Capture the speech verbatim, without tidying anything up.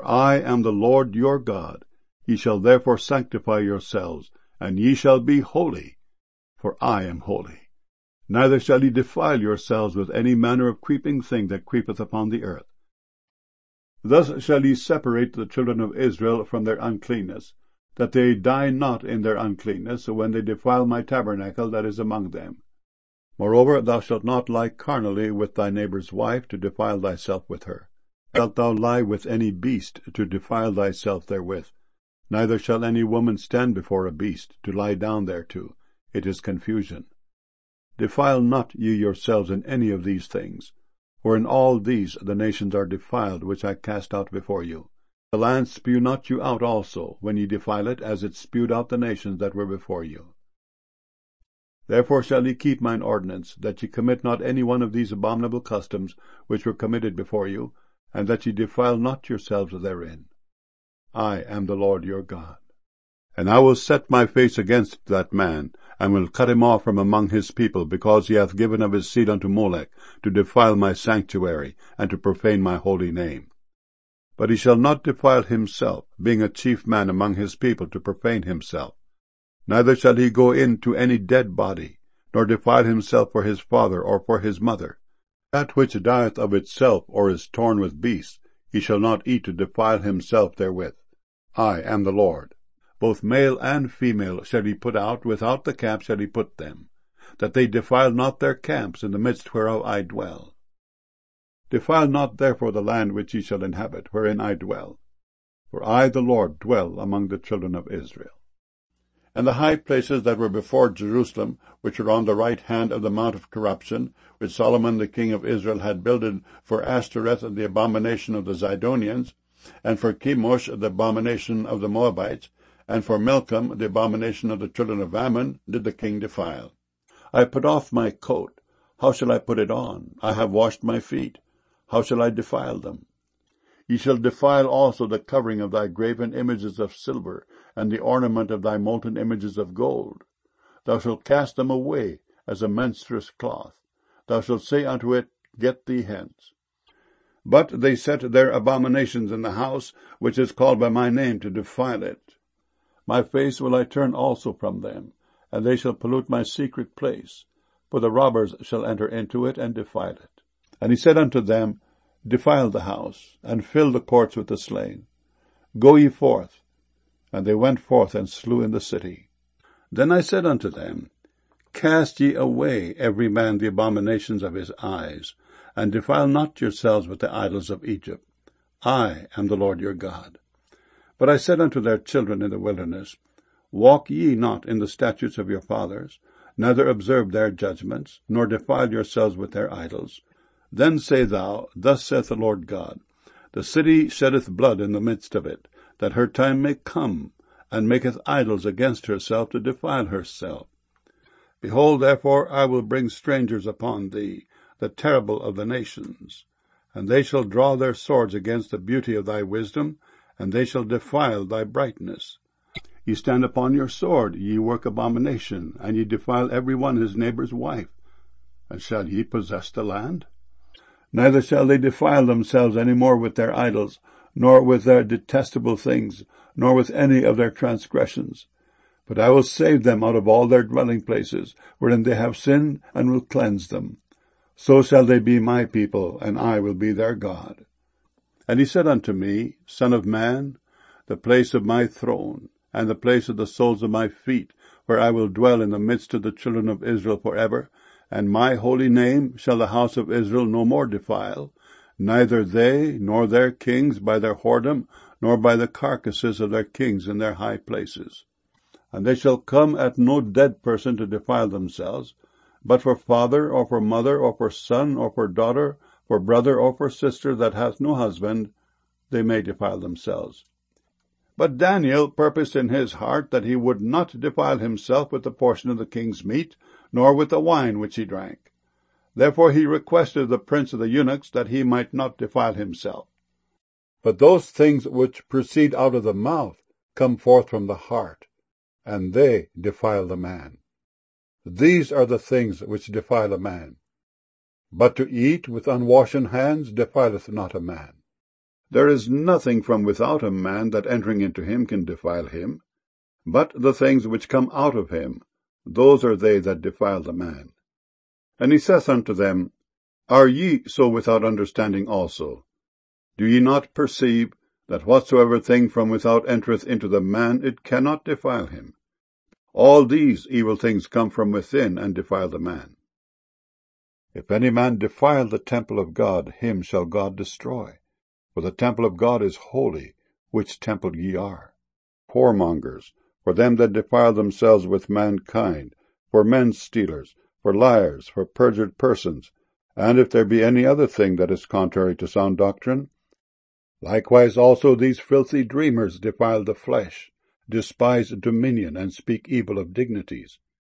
For I am the Lord your God. Ye shall therefore sanctify yourselves, and ye shall be holy, for I am holy. Neither shall ye defile yourselves with any manner of creeping thing that creepeth upon the earth. Thus shall ye separate the children of Israel from their uncleanness, that they die not in their uncleanness when they defile my tabernacle that is among them. Moreover, thou shalt not lie carnally with thy neighbour's wife, to defile thyself with her. Shalt thou lie with any beast, to defile thyself therewith? Neither shall any woman stand before a beast, to lie down thereto. It is confusion. Defile not ye yourselves in any of these things, for in all these the nations are defiled, which I cast out before you. The land spew not you out also, when ye defile it, as it spewed out the nations that were before you. Therefore shall ye keep mine ordinance, that ye commit not any one of these abominable customs which were committed before you, and that ye defile not yourselves therein. I am the Lord your God. And I will set my face against that man, and will cut him off from among his people, because he hath given of his seed unto Molech, to defile my sanctuary, and to profane my holy name. But he shall not defile himself, being a chief man among his people, to profane himself. Neither shall he go in to any dead body, nor defile himself for his father or for his mother. That which dieth of itself, or is torn with beasts, he shall not eat to defile himself therewith. I am the Lord. Both male and female shall he put out, without the camp shall he put them, that they defile not their camps in the midst whereof I dwell. Defile not therefore the land which ye shall inhabit, wherein I dwell. For I, the Lord, dwell among the children of Israel. And the high places that were before Jerusalem, which were on the right hand of the mount of corruption, which Solomon the king of Israel had builded for Ashtoreth the abomination of the Zidonians, and for Chemosh the abomination of the Moabites, and for Milcom the abomination of the children of Ammon, did the king defile. I put off my coat. How shall I put it on? I have washed my feet. How shall I defile them? Ye shall defile also the covering of thy graven images of silver, and the ornament of thy molten images of gold. Thou shalt cast them away as a menstruous cloth. Thou shalt say unto it, Get thee hence. But they set their abominations in the house, which is called by my name, to defile it. My face will I turn also from them, and they shall pollute my secret place, for the robbers shall enter into it and defile it. And he said unto them, Defile the house, and fill the courts with the slain. Go ye forth. And they went forth and slew in the city. Then I said unto them, Cast ye away every man the abominations of his eyes, and defile not yourselves with the idols of Egypt. I am the Lord your God. But I said unto their children in the wilderness, Walk ye not in the statutes of your fathers, neither observe their judgments, nor defile yourselves with their idols. Then say thou, Thus saith the Lord God, The city sheddeth blood in the midst of it, that her time may come, and maketh idols against herself to defile herself. Behold, therefore, I will bring strangers upon thee, the terrible of the nations, and they shall draw their swords against the beauty of thy wisdom, and they shall defile thy brightness. Ye stand upon your sword, ye work abomination, and ye defile every one his neighbour's wife. And shall ye possess the land? Neither shall they defile themselves any more with their idols, nor with their detestable things, nor with any of their transgressions. But I will save them out of all their dwelling places, wherein they have sinned, and will cleanse them. So shall they be my people, and I will be their God. And he said unto me, Son of man, the place of my throne, and the place of the soles of my feet, where I will dwell in the midst of the children of Israel forever, and my holy name shall the house of Israel no more defile, neither they nor their kings by their whoredom, nor by the carcasses of their kings in their high places. And they shall come at no dead person to defile themselves, but for father, or for mother, or for son, or for daughter, for brother, or for sister that hath no husband, they may defile themselves. But Daniel purposed in his heart that he would not defile himself with the portion of the king's meat, nor with the wine which he drank. Therefore he requested of the prince of the eunuchs that he might not defile himself. But those things which proceed out of the mouth come forth from the heart, and they defile the man. These are the things which defile a man. But to eat with unwashen hands defileth not a man. There is nothing from without a man that entering into him can defile him, but the things which come out of him, those are they that defile the man. And he saith unto them, Are ye so without understanding also? Do ye not perceive that whatsoever thing from without entereth into the man, it cannot defile him? All these evil things come from within, and defile the man. If any man defile the temple of God, him shall God destroy. For the temple of God is holy, which temple ye are. Whoremongers, for them that defile themselves with mankind, for men stealers, for liars, for perjured persons, and if there be any other thing that is contrary to sound doctrine. Likewise also these filthy dreamers defile the flesh, despise dominion, and speak evil of dignities.